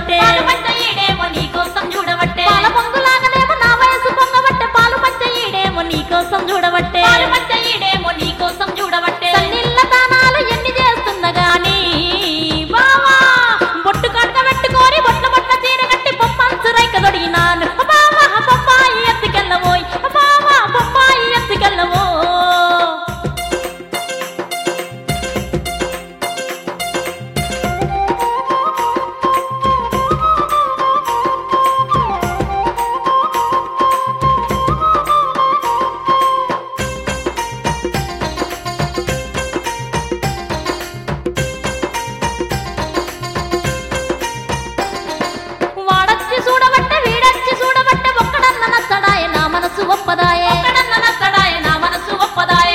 చూడబట్టే పాలు పంచ ఈడేమో నీకోసం చూడబట్టే పాల పొంగులాగనేమో నా వయసు పొంగబట్టే పాలు పంచ ఈడేమో నీకోసం చూడబట్టే పాలు పంచ ఈడేమో నీకోసం చూడబట్టే సన్నిళ్ళ దానాలు ఎన్ని చేస్తున్నా గాని బావా బొట్టు కడక పెట్టుకోరి బొట్ల చీర కట్టి పొప్పంచు రైక దొడిగినాను బావా బొప్పాయి ఎత్తుకెళ్ళవోయ్ బావా బొప్పాయి ఎత్తుకెళ్ళవో వాడచ్చి చూడబట్టే వీడచ్చి చూడబట్టే ఒక్కడన్న నచ్చడాయే నా మనసు ఒప్పదాయే ఒక్కడన్న నచ్చడాయే నా మనసు ఒప్పదాయే